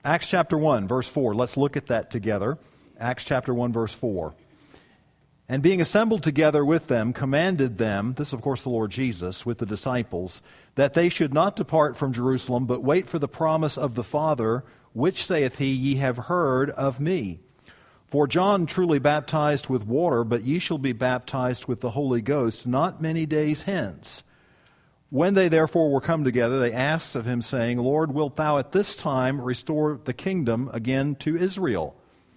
Acts chapter 1, verse 4. Let's look at that together. Acts chapter 1, verse 4. And being assembled together with them, commanded them, this is of course the Lord Jesus, with the disciples, that they should not depart from Jerusalem, but wait for the promise of the Father, which saith he, ye have heard of me. For John truly baptized with water, but ye shall be baptized with the Holy Ghost not many days hence. When they therefore were come together, they asked of him, saying, Lord, wilt thou at this time restore the kingdom again to Israel?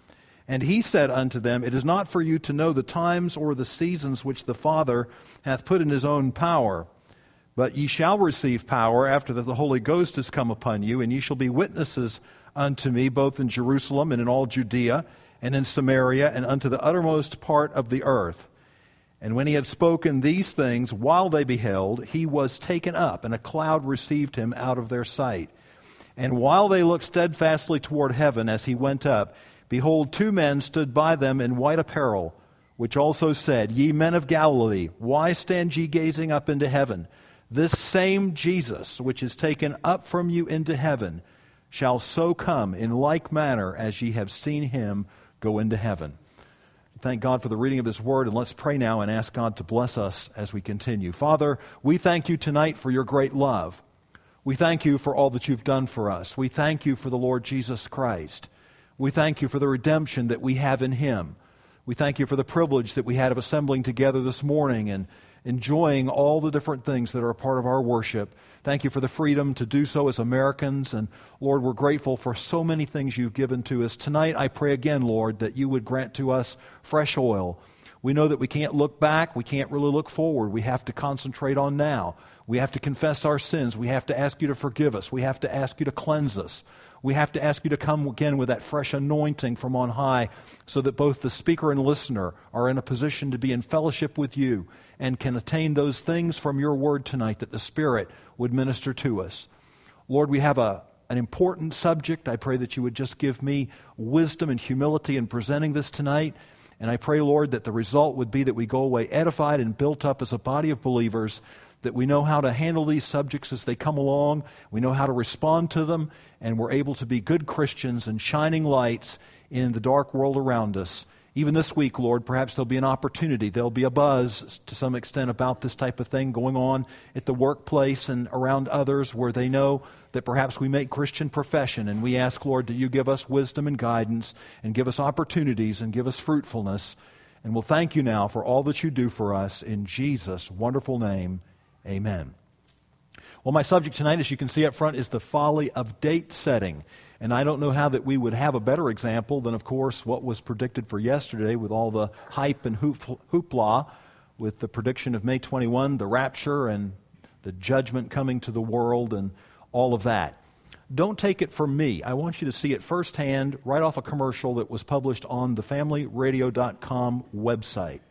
And he said unto them, It is not for you to know the times or the seasons which the Father hath put in his own power, but ye shall receive power after that the Holy Ghost is come upon you, and ye shall be witnesses unto me both in Jerusalem and in all Judea and in Samaria and unto the uttermost part of the earth. And when he had spoken these things, while they beheld, he was taken up, and a cloud received him out of their sight. And while they looked steadfastly toward heaven as he went up, behold, two men stood by them in white apparel, which also said, Ye men of Galilee, why stand ye gazing up into heaven? This same Jesus, which is taken up from you into heaven, shall so come in like manner as ye have seen him go into heaven. Thank God for the reading of his word, and let's pray now and ask God to bless us as we continue. Father, we thank you tonight for your great love. We thank you for all that you've done for us. We thank you for the Lord Jesus Christ. We thank you for the redemption that we have in him. We thank you for the privilege that we had of assembling together this morning and enjoying all the different things that are a part of our worship. Thank you for the freedom to do so as Americans. And Lord, we're grateful for so many things you've given to us. Tonight, I pray again, Lord, that you would grant to us fresh oil. We know that we can't look back. We can't really look forward. We have to concentrate on now. We have to confess our sins. We have to ask you to forgive us. We have to ask you to cleanse us. We have to ask you to come again with that fresh anointing from on high so that both the speaker and listener are in a position to be in fellowship with you and can attain those things from your word tonight that the Spirit would minister to us. Lord, we have an important subject. I pray that you would just give me wisdom and humility in presenting this tonight. And I pray, Lord, that the result would be that we go away edified and built up as a body of believers, that we know how to handle these subjects as they come along, we know how to respond to them, and we're able to be good Christians and shining lights in the dark world around us. Even this week, Lord, perhaps there'll be an opportunity, there'll be a buzz to some extent about this type of thing going on at the workplace and around others where they know that perhaps we make Christian profession, and we ask, Lord, that you give us wisdom and guidance and give us opportunities and give us fruitfulness. And we'll thank you now for all that you do for us in Jesus' wonderful name. Amen. Well, my subject tonight, as you can see up front, is the folly of date setting. And I don't know how that we would have a better example than, of course, what was predicted for yesterday with all the hype and hoopla with the prediction of May 21, the rapture and the judgment coming to the world and all of that. Don't take it from me. I want you to see it firsthand right off a commercial that was published on the FamilyRadio.com website.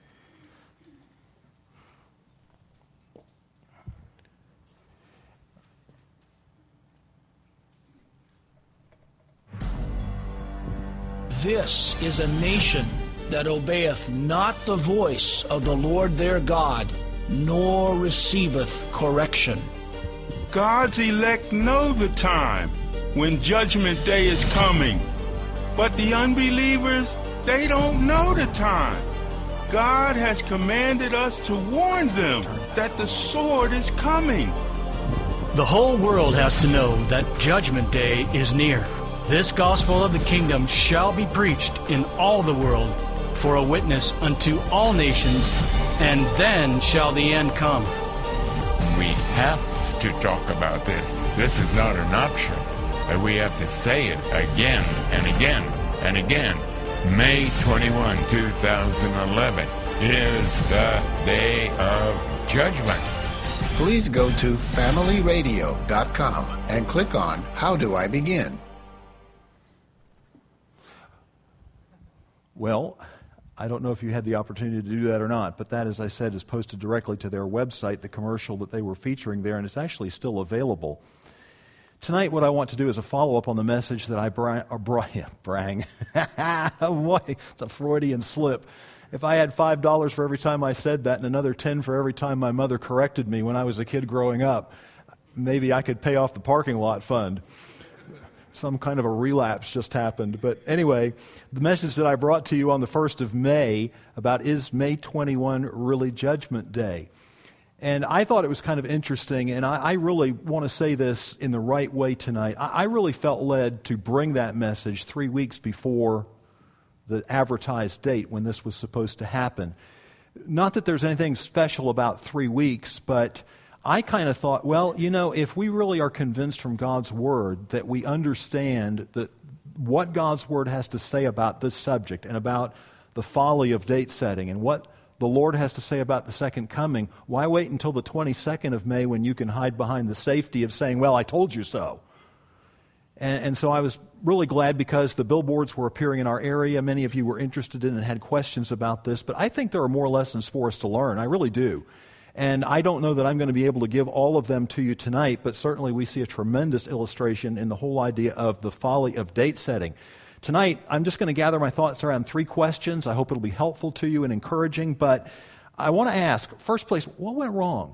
This is a nation that obeyeth not the voice of the Lord their God, nor receiveth correction. God's elect know the time when Judgment Day is coming, but the unbelievers, they don't know the time. God has commanded us to warn them that the sword is coming. The whole world has to know that Judgment Day is near. This gospel of the kingdom shall be preached in all the world for a witness unto all nations, and then shall the end come. We have to talk about this. This is not an option. We have to say it again and again and again. May 21, 2011 is the day of judgment. Please go to FamilyRadio.com and click on How Do I Begin? Well, I don't know if you had the opportunity to do that or not, but that, as I said, is posted directly to their website, the commercial that they were featuring there, and it's actually still available. Tonight, what I want to do is a follow-up on the message that I brang. Boy, it's a Freudian slip. If I had $5 for every time I said that and another $10 for every time my mother corrected me when I was a kid growing up, maybe I could pay off the parking lot fund. some kind of a relapse just happened. But anyway, the message that I brought to you on the 1st of May about is May 21 really Judgment Day? And I thought it was kind of interesting, and I really want to say this in the right way tonight. I really felt led to bring that message 3 weeks before the advertised date when this was supposed to happen. Not that there's anything special about 3 weeks, but I kind of thought, well, if we really are convinced from God's Word that we understand that what God's Word has to say about this subject and about the folly of date setting and what the Lord has to say about the second coming, why wait until the 22nd of May when you can hide behind the safety of saying, well, I told you so? And so I was really glad because the billboards were appearing in our area. Many of you were interested in and had questions about this. But I think there are more lessons for us to learn. I really do. And I don't know that I'm going to be able to give all of them to you tonight, but certainly we see a tremendous illustration in the whole idea of the folly of date setting. Tonight, I'm just going to gather my thoughts around 3 questions. I hope it'll be helpful to you and encouraging. But I want to ask, first place, what went wrong?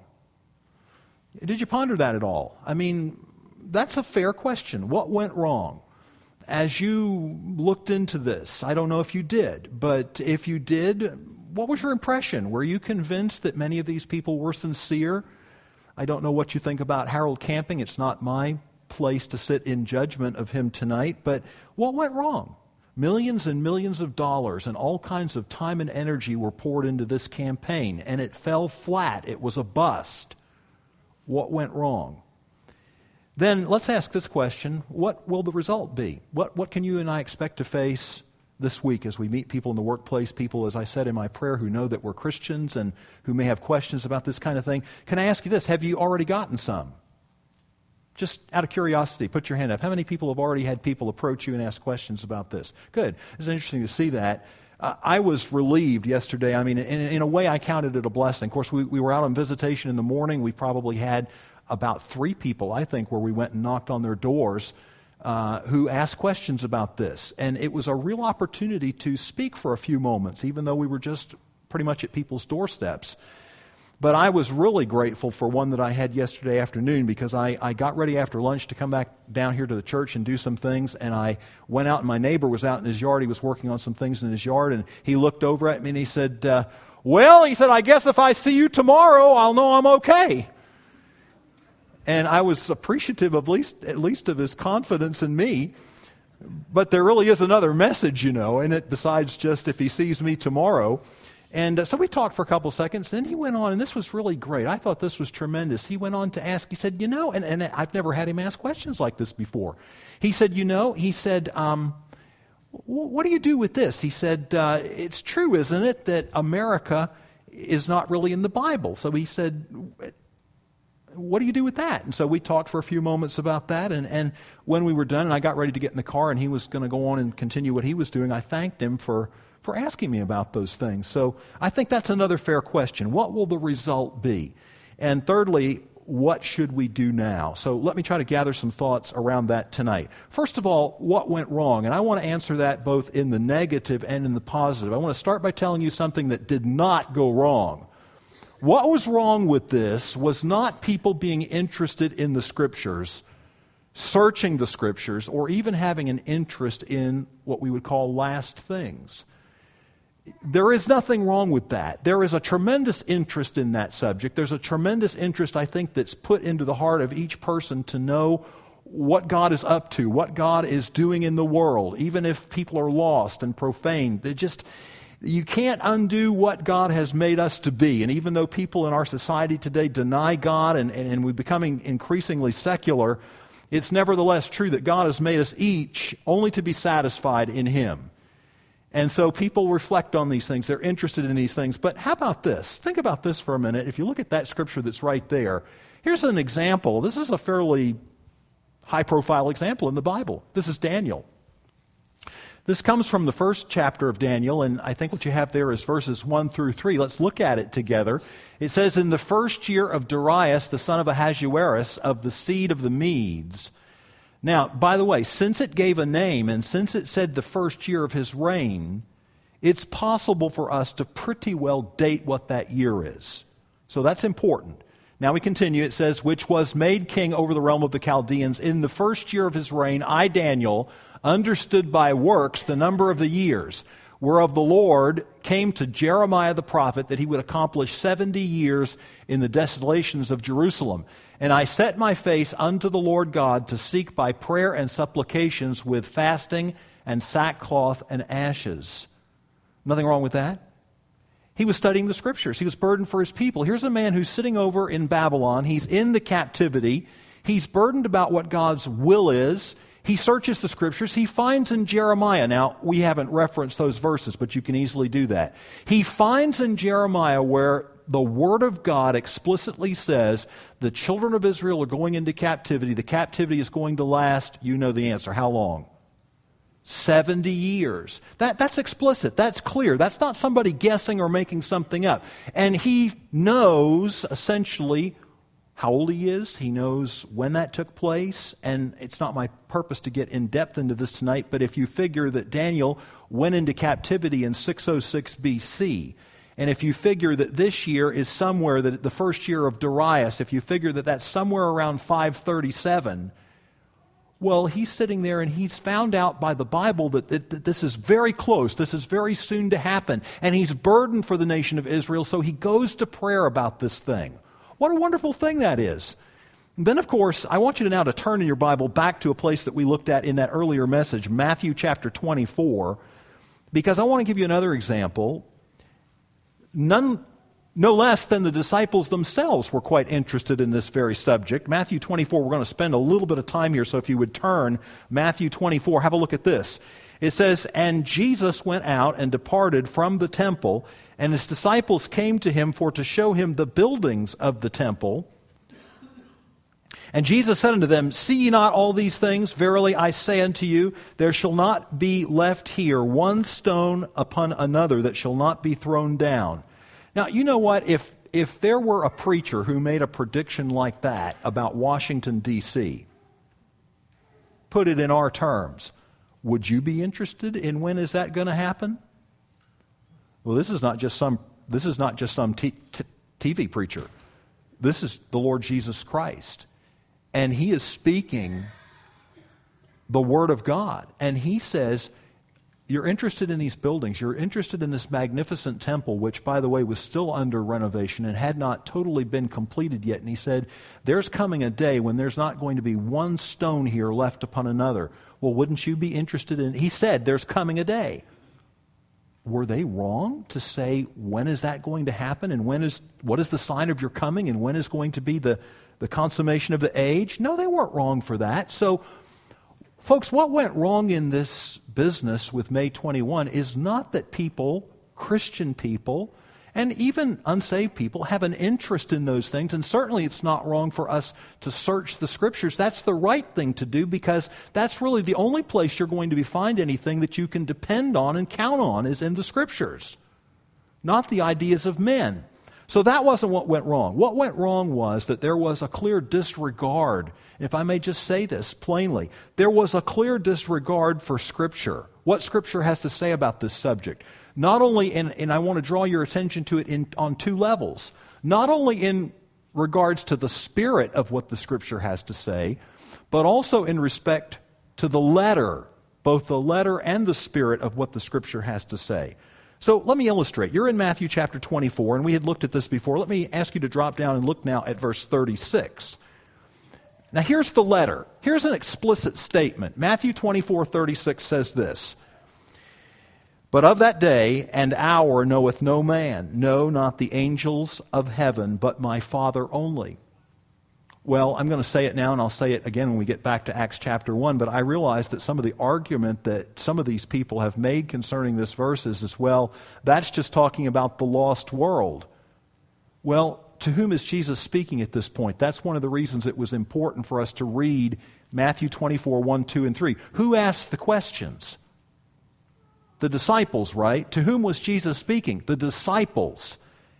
Did you ponder that at all? I mean, that's a fair question. What went wrong? As you looked into this, I don't know if you did, but if you did, what was your impression? Were you convinced that many of these people were sincere? I don't know what you think about Harold Camping. It's not my place to sit in judgment of him tonight, but what went wrong? Millions and millions of dollars and all kinds of time and energy were poured into this campaign, and it fell flat. It was a bust. What went wrong? Then let's ask this question: what will the result be? What can you and I expect to face this week as we meet people in the workplace, people, as I said in my prayer, who know that we're Christians and who may have questions about this kind of thing? Can I ask you this? Have you already gotten some? Just out of curiosity, put your hand up. How many people have already had people approach you and ask questions about this? Good. It's interesting to see that. I was relieved yesterday. I mean, in a way, I counted it a blessing. Of course, we were out on visitation in the morning. We probably had about 3 people, I think, where we went and knocked on their doors who asked questions about this. And it was a real opportunity to speak for a few moments, even though we were just pretty much at people's doorsteps. But I was really grateful for one that I had yesterday afternoon because I got ready after lunch to come back down here to the church and do some things, and I went out and my neighbor was out in his yard. He was working on some things in his yard, and he looked over at me and he said, I guess if I see you tomorrow, I'll know I'm okay. And I was appreciative of at least of his confidence in me. But there really is another message, in it besides just if he sees me tomorrow. And so we talked for a couple seconds, then he went on, and this was really great. I thought this was tremendous. He went on to ask, he said, and I've never had him ask questions like this before. He said, what do you do with this? He said, it's true, isn't it, that America is not really in the Bible? So he said, what do you do with that? And so we talked for a few moments about that, and when we were done and I got ready to get in the car and he was going to go on and continue what he was doing, I thanked him for asking me about those things. So I think that's another fair question. What will the result be? And thirdly, what should we do now? So let me try to gather some thoughts around that tonight. First of all, what went wrong? And I want to answer that both in the negative and in the positive. I want to start by telling you something that did not go wrong. What was wrong with this was not people being interested in the Scriptures, searching the Scriptures, or even having an interest in what we would call last things. There is nothing wrong with that. There is a tremendous interest in that subject. There's a tremendous interest, I think, that's put into the heart of each person to know what God is up to, what God is doing in the world, even if people are lost and profane. You can't undo what God has made us to be. And even though people in our society today deny God and we're becoming increasingly secular, it's nevertheless true that God has made us each only to be satisfied in Him. And so people reflect on these things. They're interested in these things. But how about this? Think about this for a minute. If you look at that scripture that's right there, here's an example. This is a fairly high-profile example in the Bible. This is Daniel. This comes from the first chapter of Daniel, and I think what you have there is verses 1 through 3. Let's look at it together. It says, "In the first year of Darius, the son of Ahasuerus, of the seed of the Medes." Now, by the way, since it gave a name and since it said the first year of his reign, it's possible for us to pretty well date what that year is. So that's important. Now we continue. It says, which was made king over the realm of the Chaldeans. In the first year of his reign, I, Daniel, understood by works the number of the years, whereof the Lord came to Jeremiah the prophet that he would accomplish 70 years in the desolations of Jerusalem. And I set my face unto the Lord God to seek by prayer and supplications with fasting and sackcloth and ashes. Nothing wrong with that. He was studying the Scriptures. He was burdened for his people. Here's a man who's sitting over in Babylon. He's in the captivity. He's burdened about what God's will is. He searches the Scriptures. He finds in Jeremiah, now we haven't referenced those verses, but you can easily do that. He finds in Jeremiah where the Word of God explicitly says the children of Israel are going into captivity. The captivity is going to last, you know the answer, how long? 70 years. That's explicit. That's clear. That's not somebody guessing or making something up. And he knows, essentially, how old he is. He knows when that took place. And it's not my purpose to get in depth into this tonight, but if you figure that Daniel went into captivity in 606 BC, and if you figure that this year is somewhere, that the first year of Darius, if you figure that that's somewhere around 537, well, he's sitting there and he's found out by the Bible that this is very close. This is very soon to happen. And he's burdened for the nation of Israel, so he goes to prayer about this thing. What a wonderful thing that is. And then, of course, I want you to now to turn in your Bible back to a place that we looked at in that earlier message, Matthew chapter 24, because I want to give you another example. No less than the disciples themselves were quite interested in this very subject. Matthew 24, we're going to spend a little bit of time here, so if you would turn, Matthew 24, have a look at this. It says, and Jesus went out and departed from the temple, and his disciples came to him for to show him the buildings of the temple. And Jesus said unto them, see ye not all these things? Verily I say unto you, there shall not be left here one stone upon another that shall not be thrown down. Now, you know what? If there were a preacher who made a prediction like that about Washington, D.C., put it in our terms, would you be interested in when is that going to happen? Well, this is not just some TV preacher. This is the Lord Jesus Christ. And he is speaking the Word of God. And he says, you're interested in these buildings. You're interested in this magnificent temple, which, by the way, was still under renovation and had not totally been completed yet. And he said, there's coming a day when there's not going to be one stone here left upon another. Well, wouldn't you be interested in... He said, there's coming a day. Were they wrong to say, when is that going to happen? And what is the sign of your coming? And when is going to be the consummation of the age? No, they weren't wrong for that. So, folks, what went wrong in this business with May 21 is not that people, Christian people, and even unsaved people have an interest in those things, and certainly it's not wrong for us to search the Scriptures. That's the right thing to do because that's really the only place you're going to find anything that you can depend on and count on is in the Scriptures, not the ideas of men. So that wasn't what went wrong. What went wrong was that there was a clear disregard. If I may just say this plainly, there was a clear disregard for Scripture, what Scripture has to say about this subject. Not only, and I want to draw your attention to it on two levels, not only in regards to the spirit of what the Scripture has to say, but also in respect to the letter, both the letter and the spirit of what the Scripture has to say. So let me illustrate. You're in Matthew chapter 24, and we had looked at this before. Let me ask you to drop down and look now at verse 36. Now here's the letter. Here's an explicit statement. Matthew 24:36 says this, but of that day and hour knoweth no man, no, not the angels of heaven, but my Father only. Well, I'm going to say it now, and I'll say it again when we get back to Acts chapter 1, but I realize that some of the argument that some of these people have made concerning this verse is as well, that's just talking about the lost world. Well, to whom is Jesus speaking at this point? That's one of the reasons it was important for us to read Matthew 24, 1, 2, and 3. Who asked the questions? The disciples, right? To whom was Jesus speaking? The disciples.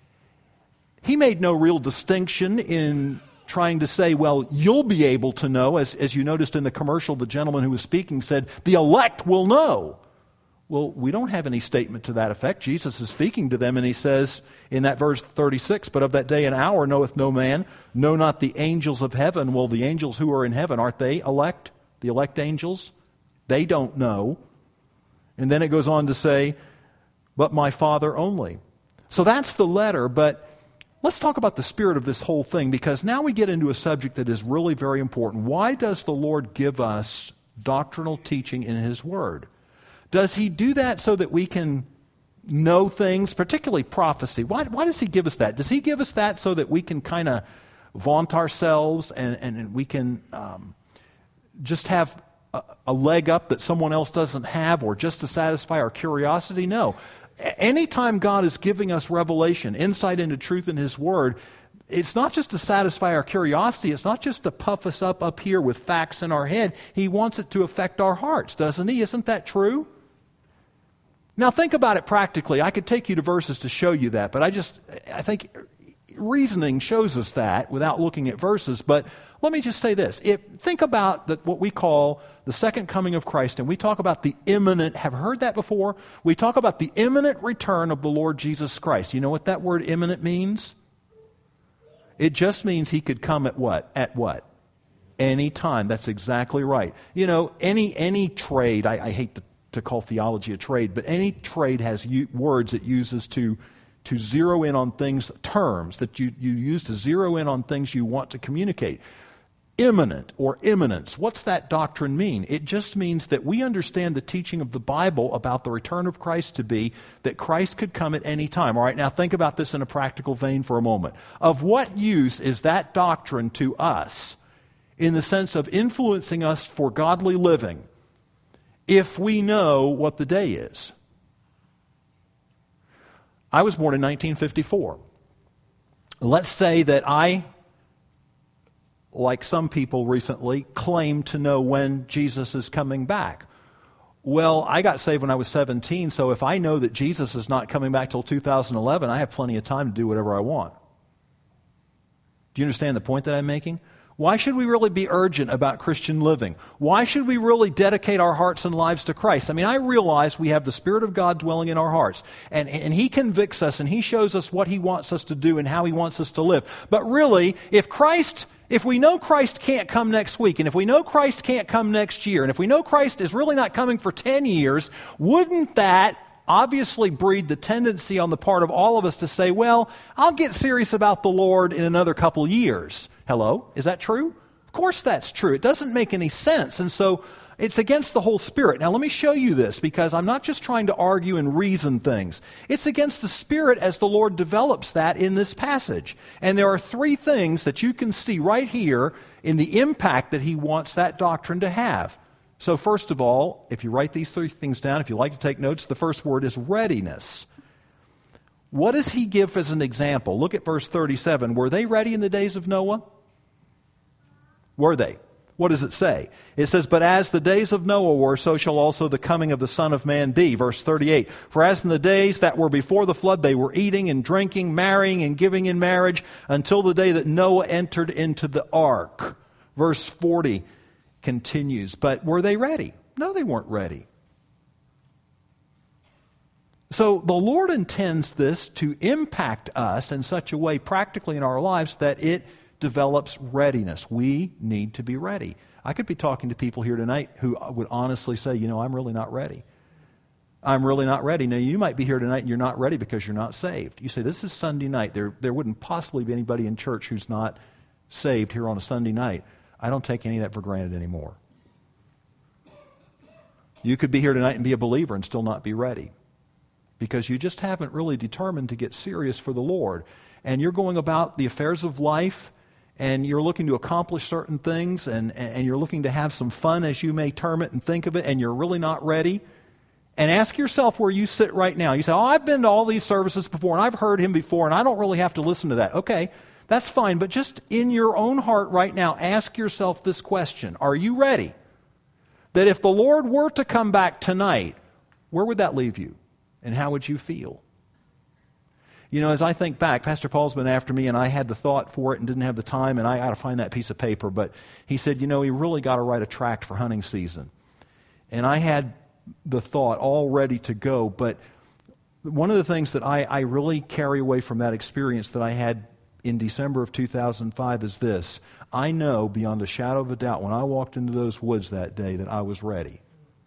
He made no real distinction in trying to say, well, you'll be able to know. As you noticed in the commercial, the gentleman who was speaking said, the elect will know. Well, we don't have any statement to that effect. Jesus is speaking to them, and he says in that verse 36, "But of that day and hour knoweth no man, no, not the angels of heaven." Well, the angels who are in heaven, aren't they elect? The elect angels? They don't know. And then it goes on to say, "But my Father only." So that's the letter, but let's talk about the spirit of this whole thing, because now we get into a subject that is really very important. Why does the Lord give us doctrinal teaching in His Word? Does He do that so that we can know things, particularly prophecy? Why does He give us that? Does He give us that so that we can kind of vaunt ourselves and we can just have a leg up that someone else doesn't have, or just to satisfy our curiosity? No. Anytime God is giving us revelation, insight into truth in His Word, it's not just to satisfy our curiosity. It's not just to puff us up here with facts in our head. He wants it to affect our hearts, doesn't He? Isn't that true? Now think about it practically. I could take you to verses to show you that, but I think reasoning shows us that without looking at verses. But let me just say this. Think about what we call the second coming of Christ, and we talk about the imminent, have you heard that before? We talk about the imminent return of the Lord Jesus Christ. You know what that word imminent means? It just means He could come at what? At what? Any time. That's exactly right. You know, any trade, I hate to call theology a trade, but any trade has words it uses to zero in on things, terms that you use to zero in on things you want to communicate. Imminent or imminence. What's that doctrine mean? It just means that we understand the teaching of the Bible about the return of Christ to be that Christ could come at any time. All right, now think about this in a practical vein for a moment. Of what use is that doctrine to us in the sense of influencing us for godly living if we know what the day is? I was born in 1954. Let's say that I, like some people recently, claim to know when Jesus is coming back. Well, I got saved when I was 17, so if I know that Jesus is not coming back till 2011, I have plenty of time to do whatever I want. Do you understand the point that I'm making? Why should we really be urgent about Christian living? Why should we really dedicate our hearts and lives to Christ? I mean, I realize we have the Spirit of God dwelling in our hearts, and He convicts us, and He shows us what He wants us to do and how He wants us to live. But really, if we know Christ can't come next week, and if we know Christ can't come next year, and if we know Christ is really not coming for 10 years, wouldn't that obviously breed the tendency on the part of all of us to say, well, I'll get serious about the Lord in another couple years? Hello? Is that true? Of course that's true. It doesn't make any sense. And so it's against the whole Spirit. Now let me show you this, because I'm not just trying to argue and reason things. It's against the Spirit as the Lord develops that in this passage. And there are three things that you can see right here in the impact that He wants that doctrine to have. So first of all, if you write these three things down, if you like to take notes, the first word is readiness. What does He give as an example? Look at verse 37. Were they ready in the days of Noah? Were they? What does it say? It says, "But as the days of Noah were, so shall also the coming of the Son of Man be." Verse 38. "For as in the days that were before the flood, they were eating and drinking, marrying and giving in marriage, until the day that Noah entered into the ark." Verse 40 continues. But were they ready? No, they weren't ready. So the Lord intends this to impact us in such a way practically in our lives that it develops readiness. We need to be ready. I could be talking to people here tonight who would honestly say, I'm really not ready. I'm really not ready. Now, you might be here tonight and you're not ready because you're not saved. You say, this is Sunday night. There wouldn't possibly be anybody in church who's not saved here on a Sunday night. I don't take any of that for granted anymore. You could be here tonight and be a believer and still not be ready, because you just haven't really determined to get serious for the Lord. And you're going about the affairs of life, and you're looking to accomplish certain things, and you're looking to have some fun, as you may term it and think of it, and you're really not ready. And ask yourself where you sit right now. You say, I've been to all these services before, and I've heard Him before, and I don't really have to listen to that. Okay, that's fine, but just in your own heart right now, ask yourself this question. Are you ready? That if the Lord were to come back tonight, where would that leave you? And how would you feel? As I think back, Pastor Paul's been after me, and I had the thought for it and didn't have the time, and I got to find that piece of paper. But he said, he really got to write a tract for hunting season. And I had the thought, all ready to go. But one of the things that I really carry away from that experience that I had in December of 2005 is this. I know beyond a shadow of a doubt when I walked into those woods that day that I was ready.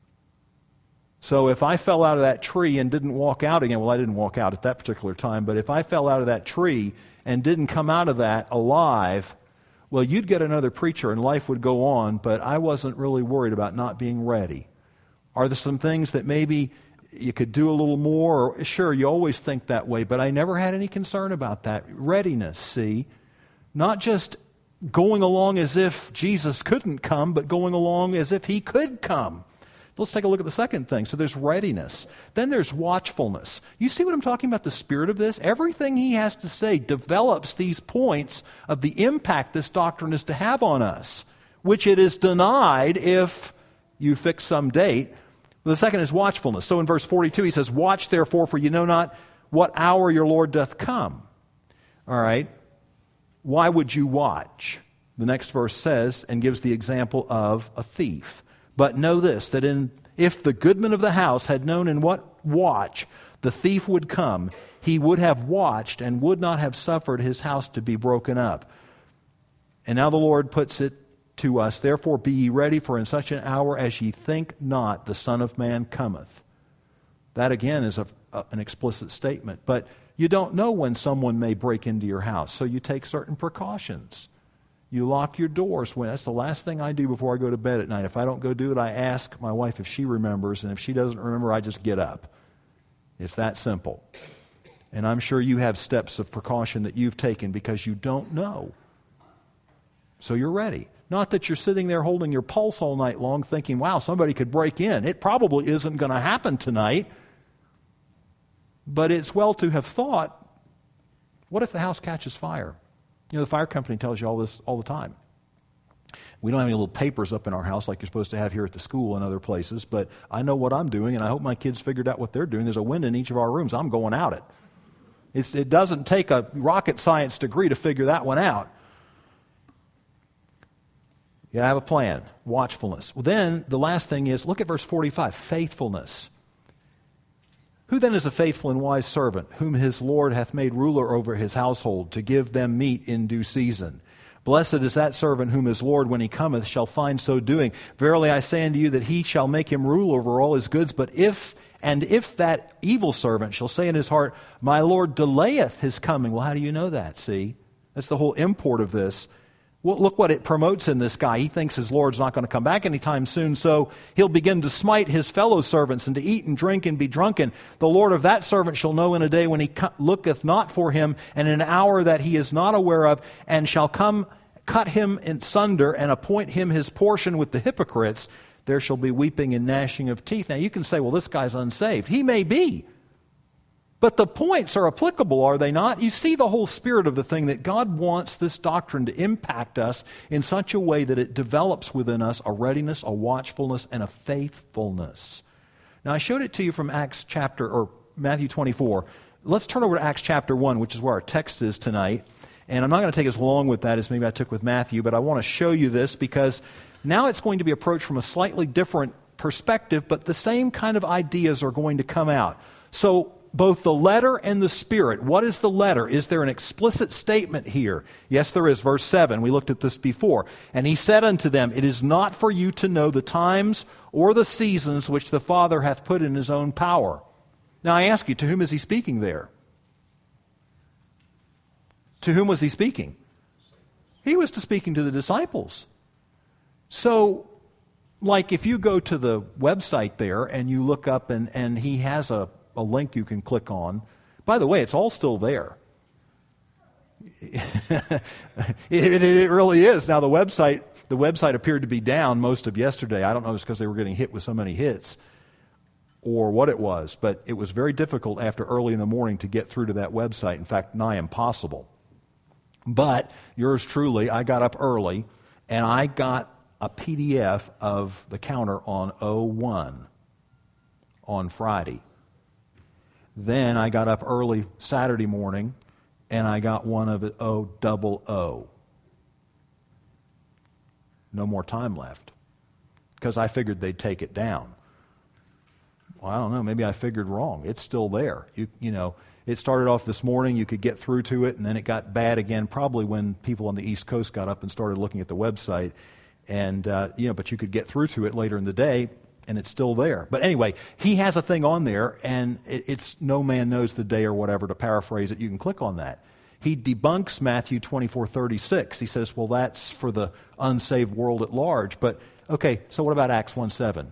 So if I fell out of that tree and didn't walk out again, well, I didn't walk out at that particular time, but if I fell out of that tree and didn't come out of that alive, well, you'd get another preacher and life would go on, but I wasn't really worried about not being ready. Are there some things that maybe you could do a little more? Or, sure, you always think that way, but I never had any concern about that. Readiness, see? Not just going along as if Jesus couldn't come, but going along as if he could come. Let's take a look at the second thing. So there's readiness. Then there's watchfulness. You see what I'm talking about, the spirit of this? Everything he has to say develops these points of the impact this doctrine is to have on us, which it is denied if you fix some date. The second is watchfulness. So in verse 42 he says, "Watch therefore, for you know not what hour your Lord doth come." All right. Why would you watch? The next verse says, and gives the example of a thief. "But know this, that if the goodman of the house had known in what watch the thief would come, he would have watched and would not have suffered his house to be broken up." And now the Lord puts it to us, "Therefore be ye ready, for in such an hour as ye think not, the Son of Man cometh." That again is an explicit statement. But you don't know when someone may break into your house, so you take certain precautions. You lock your doors. That's the last thing I do before I go to bed at night. If I don't go do it, I ask my wife if she remembers, and if she doesn't remember, I just get up. It's that simple. And I'm sure you have steps of precaution that you've taken because you don't know. So you're ready. Not that you're sitting there holding your pulse all night long thinking, wow, somebody could break in. It probably isn't going to happen tonight. But it's well to have thought, what if the house catches fire? You know, the fire company tells you all this all the time. We don't have any little papers up in our house like you're supposed to have here at the school and other places, but I know what I'm doing, and I hope my kids figured out what they're doing. There's a window in each of our rooms. I'm going out it. It doesn't take a rocket science degree to figure that one out. You have a plan, watchfulness. Well, then the last thing is, look at verse 45, faithfulness. "Who then is a faithful and wise servant, whom his Lord hath made ruler over his household, to give them meat in due season? Blessed is that servant whom his Lord, when he cometh, shall find so doing. Verily I say unto you, that he shall make him rule over all his goods. But if that evil servant shall say in his heart, My Lord delayeth his coming." Well, how do you know that? See? That's the whole import of this. Well, look what it promotes in this guy. He thinks his Lord's not going to come back anytime soon, so he'll begin to smite his fellow servants and to eat and drink and be drunken. The Lord of that servant shall know in a day when he looketh not for him, and in an hour that he is not aware of, and shall come cut him in sunder and appoint him his portion with the hypocrites. There shall be weeping and gnashing of teeth. Now you can say, well, this guy's unsaved. He may be. But the points are applicable, are they not? You see the whole spirit of the thing, that God wants this doctrine to impact us in such a way that it develops within us a readiness, a watchfulness, and a faithfulness. Now, I showed it to you from Matthew 24. Let's turn over to Acts chapter 1, which is where our text is tonight. And I'm not going to take as long with that as maybe I took with Matthew, but I want to show you this because now it's going to be approached from a slightly different perspective, but the same kind of ideas are going to come out. So, both the letter and the spirit. What is the letter? Is there an explicit statement here? Yes, there is. Verse 7, we looked at this before. "And he said unto them, It is not for you to know the times or the seasons which the Father hath put in his own power." Now I ask you, to whom is he speaking there? To whom was he speaking? He was speaking to the disciples. So, like if you go to the website there and you look up and he has a link you can click on. By the way, it's all still there. It really is. Now the website appeared to be down most of yesterday. I don't know if it's because they were getting hit with so many hits or what it was, but it was very difficult after early in the morning to get through to that website. In fact, nigh impossible. But yours truly, I got up early and I got a PDF of the counter on 01 on Friday. Then I got up early Saturday morning, and I got one of it 000. No more time left, because I figured they'd take it down. Well, I don't know, maybe I figured wrong. It's still there. You know, it started off this morning, you could get through to it, and then it got bad again, probably when people on the East Coast got up and started looking at the website. And, but you could get through to it later in the day, and it's still there. But anyway, he has a thing on there, and it's no man knows the day or whatever, to paraphrase it. You can click on that. He debunks Matthew 24:36. He says, well, that's for the unsaved world at large. But, okay, so what about Acts 1:7?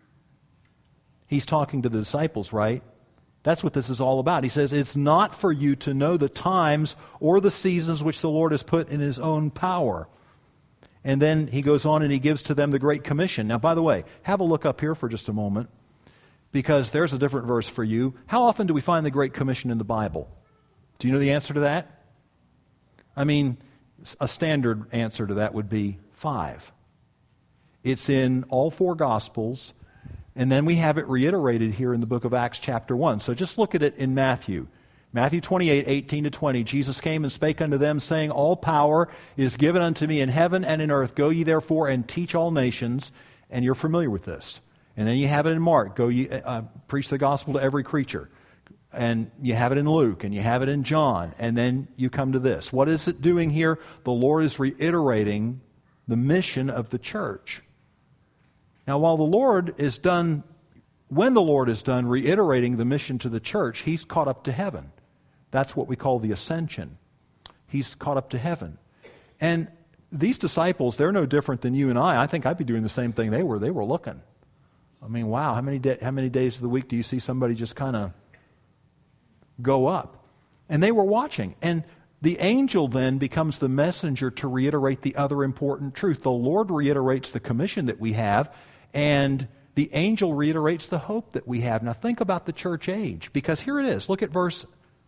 He's talking to the disciples, right? That's what this is all about. He says, it's not for you to know the times or the seasons which the Lord has put in his own power. And then he goes on and he gives to them the Great Commission. Now, by the way, have a look up here for just a moment, because there's a different verse for you. How often do we find the Great Commission in the Bible? Do you know the answer to that? I mean, a standard answer to that would be 5. It's in all 4 Gospels, and then we have it reiterated here in the book of Acts chapter 1. So just look at it in Matthew. Matthew 28:18-20, Jesus came and spake unto them, saying, all power is given unto me in heaven and in earth. Go ye therefore and teach all nations. And you're familiar with this. And then you have it in Mark. Go ye, preach the gospel to every creature. And you have it in Luke, and you have it in John. And then you come to this. What is it doing here? The Lord is reiterating the mission of the church. Now, when the Lord is done reiterating the mission to the church, he's caught up to heaven. That's what we call the ascension. He's caught up to heaven. And these disciples, they're no different than you and I. I think I'd be doing the same thing they were. They were looking. I mean, wow, how many days of the week do you see somebody just kind of go up? And they were watching. And the angel then becomes the messenger to reiterate the other important truth. The Lord reiterates the commission that we have, and the angel reiterates the hope that we have. Now think about the church age, because here it is. Look at verse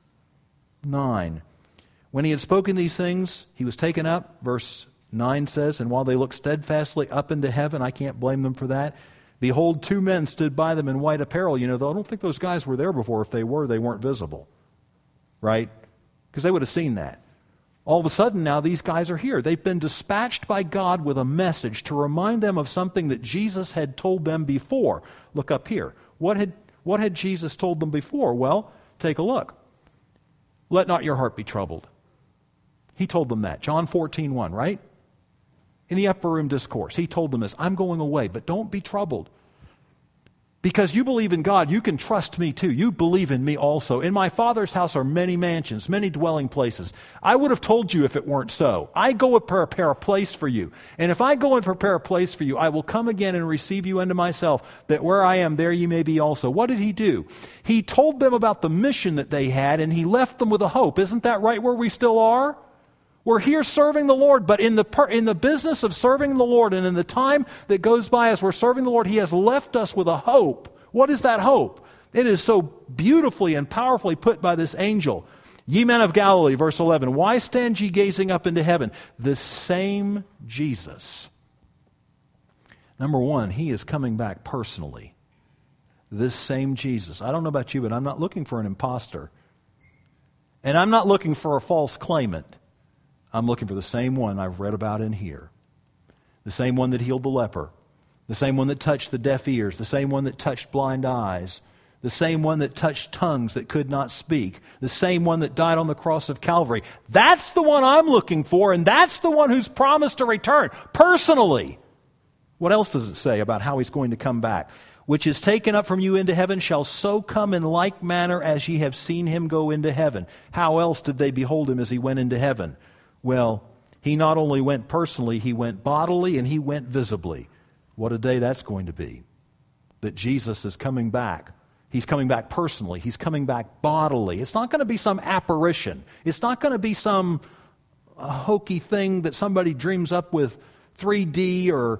9. When he had spoken these things, he was taken up. Verse 9 says, and while they looked steadfastly up into heaven, I can't blame them for that, behold, 2 men stood by them in white apparel. You know, I don't think those guys were there before. If they were, they weren't visible. Right? Because they would have seen that. All of a sudden now these guys are here. They've been dispatched by God with a message to remind them of something that Jesus had told them before. Look up here. What had Jesus told them before? Well, take a look. Let not your heart be troubled. He told them that. John 14:1, right? In the upper room discourse, he told them this. I'm going away, but don't be troubled. Because you believe in God, you can trust me too. You believe in me also. In my Father's house are many mansions, many dwelling places. I would have told you if it weren't so. I go and prepare a place for you. And if I go and prepare a place for you, I will come again and receive you unto myself, that where I am, there you may be also. What did he do? He told them about the mission that they had, and he left them with a hope. Isn't that right where we still are? We're here serving the Lord, but in the business of serving the Lord and in the time that goes by as we're serving the Lord, he has left us with a hope. What is that hope? It is so beautifully and powerfully put by this angel. Ye men of Galilee, verse 11, why stand ye gazing up into heaven? The same Jesus. Number one, he is coming back personally. This same Jesus. I don't know about you, but I'm not looking for an imposter. And I'm not looking for a false claimant. I'm looking for the same one I've read about in here. The same one that healed the leper. The same one that touched the deaf ears. The same one that touched blind eyes. The same one that touched tongues that could not speak. The same one that died on the cross of Calvary. That's the one I'm looking for, and that's the one who's promised to return personally. What else does it say about how he's going to come back? Which is taken up from you into heaven shall so come in like manner as ye have seen him go into heaven. How else did they behold him as he went into heaven? Well, he not only went personally, he went bodily and he went visibly. What a day that's going to be. That Jesus is coming back. He's coming back personally. He's coming back bodily. It's not going to be some apparition. It's not going to be some hokey thing that somebody dreams up with 3D or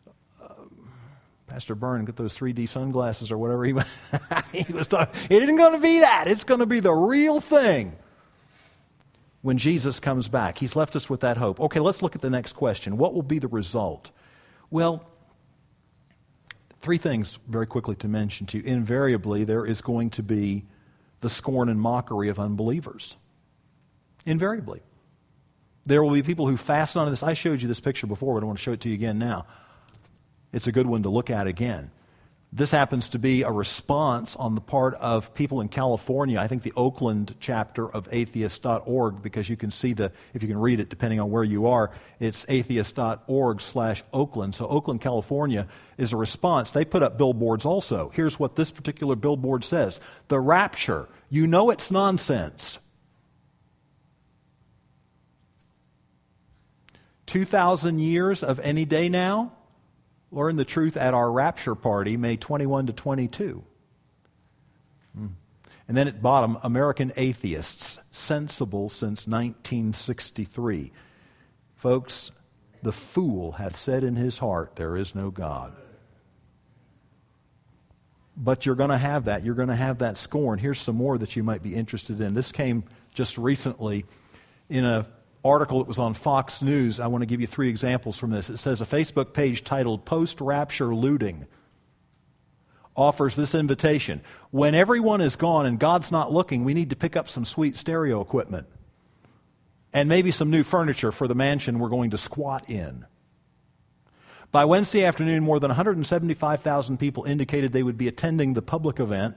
Pastor Byrne, get those 3D sunglasses or whatever he was talking. It isn't going to be that. It's going to be the real thing. When Jesus comes back, he's left us with that hope. Okay, let's look at the next question. What will be the result? Well, 3 things very quickly to mention to you. Invariably, there is going to be the scorn and mockery of unbelievers. Invariably. There will be people who fasten on this. I showed you this picture before, but I want to show it to you again now. It's a good one to look at again. This happens to be a response on the part of people in California. I think the Oakland chapter of atheist.org, because you can see if you can read it depending on where you are, it's atheist.org/Oakland. So Oakland, California is a response. They put up billboards also. Here's what this particular billboard says. The rapture, you know it's nonsense. 2,000 years of any day now? Learn the truth at our rapture party, May 21 to 22. And then at the bottom, American atheists, sensible since 1963. Folks, the fool hath said in his heart, there is no God. But you're going to have that. You're going to have that scorn. Here's some more that you might be interested in. This came just recently in an article that was on Fox News. I want to give you 3 examples from this. It says a Facebook page titled Post-Rapture Looting offers this invitation. When everyone is gone and God's not looking, we need to pick up some sweet stereo equipment and maybe some new furniture for the mansion we're going to squat in. By Wednesday afternoon, more than 175,000 people indicated they would be attending the public event.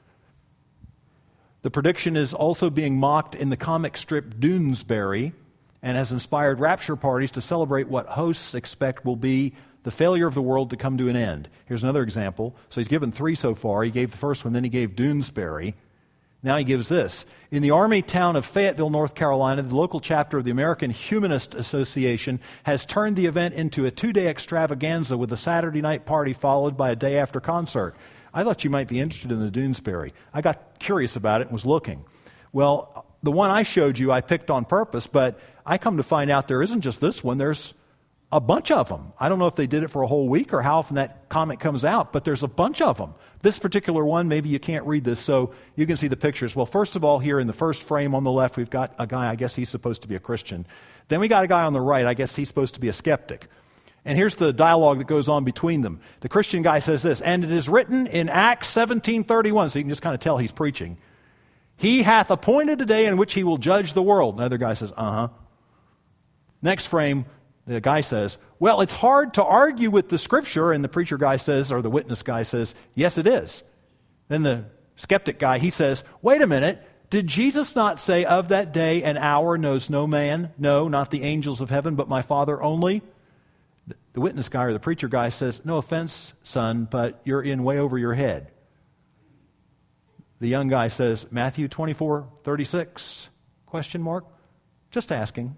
The prediction is also being mocked in the comic strip Doonesbury, and has inspired rapture parties to celebrate what hosts expect will be the failure of the world to come to an end. Here's another example. So he's given 3 so far. He gave the first one, then he gave Doonesbury. Now he gives this. In the Army town of Fayetteville, North Carolina, the local chapter of the American Humanist Association has turned the event into a 2-day extravaganza with a Saturday night party followed by a day-after concert. I thought you might be interested in the Doonesbury. I got curious about it and was looking. Well, the one I showed you I picked on purpose, but I come to find out there isn't just this one. There's a bunch of them. I don't know if they did it for a whole week or how often that comic comes out, but there's a bunch of them. This particular one, maybe you can't read this, so you can see the pictures. Well, first of all, here in the first frame on the left, we've got a guy, I guess he's supposed to be a Christian. Then we got a guy on the right, I guess he's supposed to be a skeptic. And here's the dialogue that goes on between them. The Christian guy says this, and it is written in Acts 17:31, so you can just kind of tell he's preaching. He hath appointed a day in which he will judge the world. Another guy says, Next frame, the guy says, well, it's hard to argue with the Scripture. And the preacher guy says, or the witness guy says, yes, it is. Then the skeptic guy, he says, wait a minute. Did Jesus not say, of that day and hour knows no man? No, not the angels of heaven, but my Father only? The witness guy or the preacher guy says, no offense, son, but you're in way over your head. The young guy says, Matthew 24:36? Question mark? Just asking.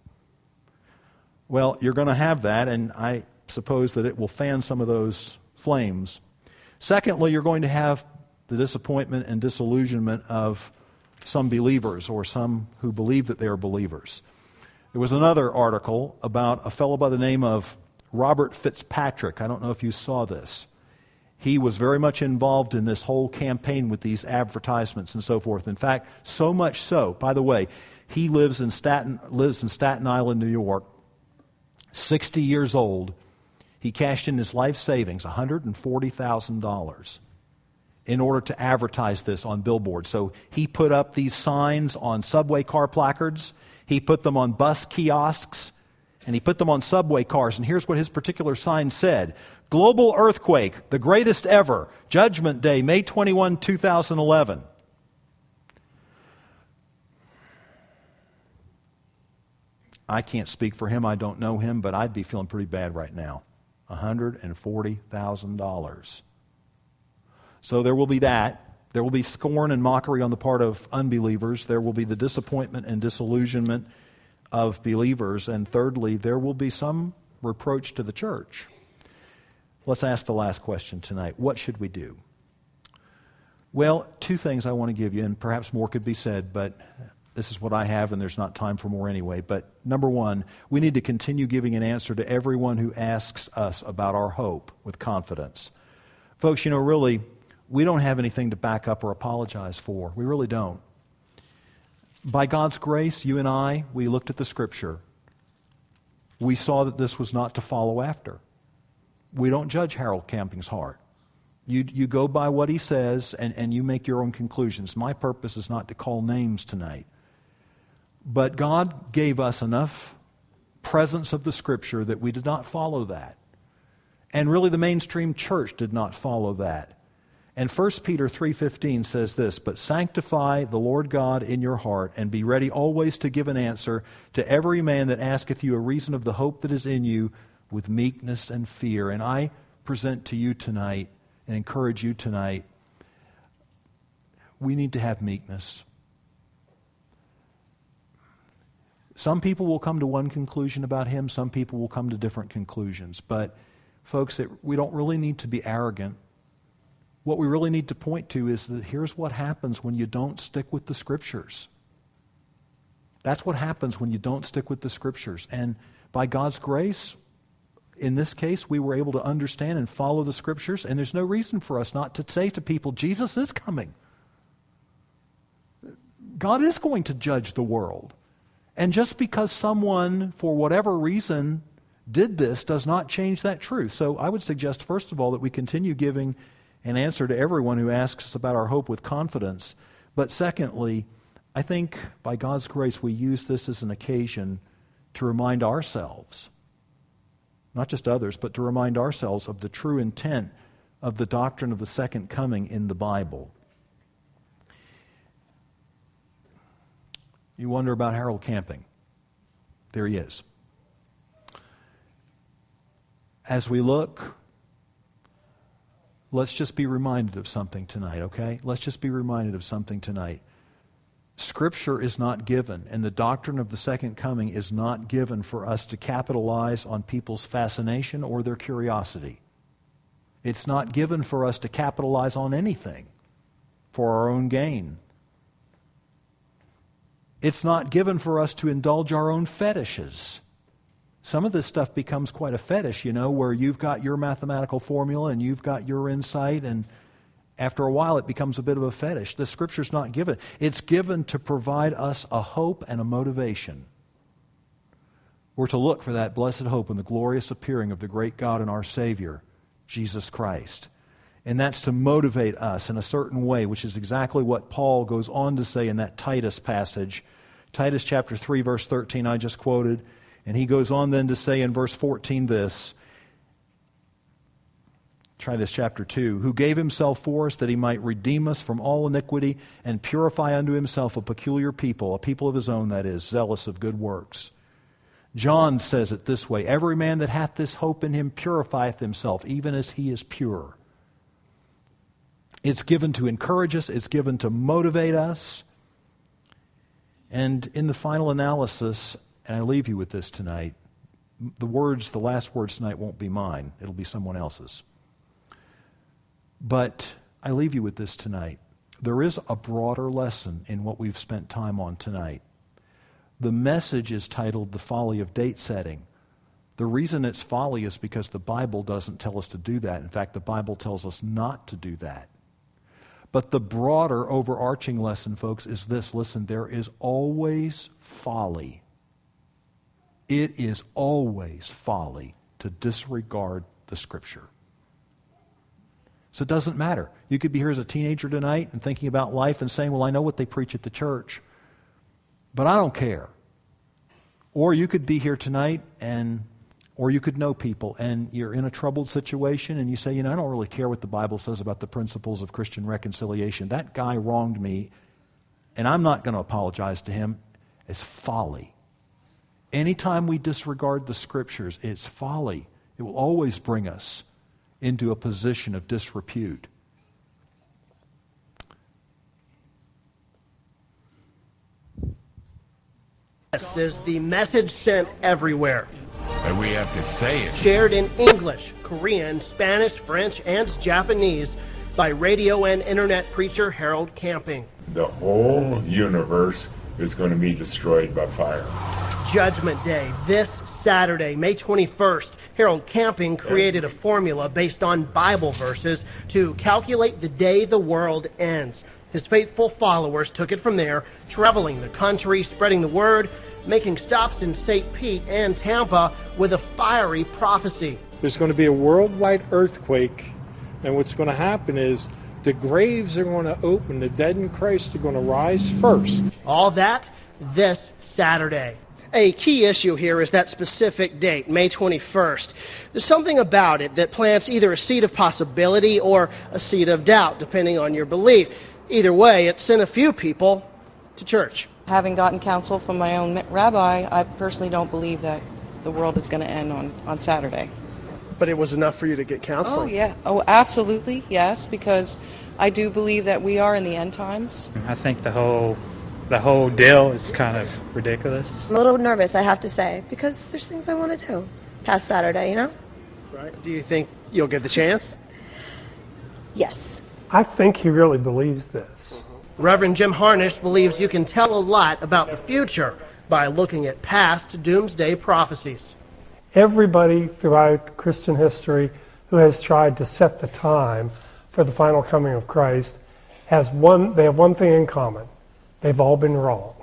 Well, you're going to have that, and I suppose that it will fan some of those flames. Secondly, you're going to have the disappointment and disillusionment of some believers or some who believe that they are believers. There was another article about a fellow by the name of Robert Fitzpatrick. I don't know if you saw this. He was very much involved in this whole campaign with these advertisements and so forth. In fact, so much so, by the way, he lives in Staten Island, New York, 60 years old. He cashed in his life savings, $140,000, in order to advertise this on billboards. So he put up these signs on subway car placards. He put them on bus kiosks. And he put them on subway cars. And here's what his particular sign said. Global earthquake, the greatest ever. Judgment Day, May 21, 2011. I can't speak for him. I don't know him, but I'd be feeling pretty bad right now. $140,000. So there will be that. There will be scorn and mockery on the part of unbelievers. There will be the disappointment and disillusionment of believers. And thirdly, there will be some reproach to the church. Let's ask the last question tonight. What should we do? Well, 2 things I want to give you, and perhaps more could be said, but this is what I have, and there's not time for more anyway. But number 1, we need to continue giving an answer to everyone who asks us about our hope with confidence. Folks, really, we don't have anything to back up or apologize for. We really don't. By God's grace, you and I, we looked at the Scripture. We saw that this was not to follow after. We don't judge Harold Camping's heart. You go by what he says, and you make your own conclusions. My purpose is not to call names tonight. But God gave us enough presence of the Scripture that we did not follow that. And really the mainstream church did not follow that. And 1 Peter 3:15 says this, "But sanctify the Lord God in your heart, and be ready always to give an answer to every man that asketh you a reason of the hope that is in you, with meekness and fear." And I present to you tonight and encourage you tonight, we need to have meekness. Some people will come to one conclusion about him, some people will come to different conclusions. But folks, we don't really need to be arrogant. What we really need to point to is that here's what happens when you don't stick with the Scriptures. That's what happens when you don't stick with the Scriptures. And by God's grace, in this case, we were able to understand and follow the Scriptures, and there's no reason for us not to say to people, Jesus is coming. God is going to judge the world. And just because someone, for whatever reason, did this does not change that truth. So I would suggest, first of all, that we continue giving an answer to everyone who asks us about our hope with confidence. But secondly, I think by God's grace we use this as an occasion to remind ourselves, not just others, but to remind ourselves of the true intent of the doctrine of the second coming in the Bible. You wonder about Harold Camping. There he is. As we look, let's just be reminded of something tonight, okay? Let's just be reminded of something tonight. Scripture is not given, and the doctrine of the second coming is not given for us to capitalize on people's fascination or their curiosity. It's not given for us to capitalize on anything for our own gain. It's not given for us to indulge our own fetishes. Some of this stuff becomes quite a fetish, where you've got your mathematical formula and you've got your insight, and after a while it becomes a bit of a fetish. The Scripture's not given. It's given to provide us a hope and a motivation. We're to look for that blessed hope in the glorious appearing of the great God and our Savior, Jesus Christ. And that's to motivate us in a certain way, which is exactly what Paul goes on to say in that Titus passage. Titus chapter 3, verse 13, I just quoted. And he goes on then to say in verse 14 this. Try this, chapter 2. "Who gave himself for us that he might redeem us from all iniquity and purify unto himself a peculiar people, a people of his own, that is, zealous of good works." John says it this way, "Every man that hath this hope in him purifieth himself, even as he is pure." It's given to encourage us. It's given to motivate us. And in the final analysis, and I leave you with this tonight, the last words tonight won't be mine. It'll be someone else's. But I leave you with this tonight. There is a broader lesson in what we've spent time on tonight. The message is titled "The Folly of Date Setting." The reason it's folly is because the Bible doesn't tell us to do that. In fact, the Bible tells us not to do that. But the broader, overarching lesson, folks, is this. Listen, there is always folly. It is always folly to disregard the Scripture. So it doesn't matter. You could be here as a teenager tonight and thinking about life and saying, well, I know what they preach at the church, but I don't care. Or you could be here tonight or you could know people and you're in a troubled situation and you say, I don't really care what the Bible says about the principles of Christian reconciliation. That guy wronged me and I'm not going to apologize to him. It's folly. Anytime we disregard the Scriptures, it's folly. It will always bring us into a position of disrepute. This is the message sent everywhere. But we have to say it. Shared in English, Korean, Spanish, French, and Japanese by radio and internet preacher Harold Camping. The whole universe is going to be destroyed by fire. Judgment Day, this Saturday, May 21st, Harold Camping created a formula based on Bible verses to calculate the day the world ends. His faithful followers took it from there, traveling the country, spreading the word, making stops in St. Pete and Tampa with a fiery prophecy. There's going to be a worldwide earthquake, and what's going to happen is the graves are going to open, the dead in Christ are going to rise first. All that this Saturday. A key issue here is that specific date, May 21st. There's something about it that plants either a seed of possibility or a seed of doubt, depending on your belief. Either way, it sent a few people to church. Having gotten counsel from my own rabbi, I personally don't believe that the world is going to end on Saturday. But it was enough for you to get counsel? Oh, yeah. Oh, absolutely, yes, because I do believe that we are in the end times. I think the whole deal is kind of ridiculous. I'm a little nervous, I have to say, because there's things I want to do past Saturday, you know? Right. Do you think you'll get the chance? Yes. I think he really believes this. Reverend Jim Harnish believes you can tell a lot about the future by looking at past doomsday prophecies. Everybody throughout Christian history who has tried to set the time for the final coming of Christ they have one thing in common. They've all been wrong.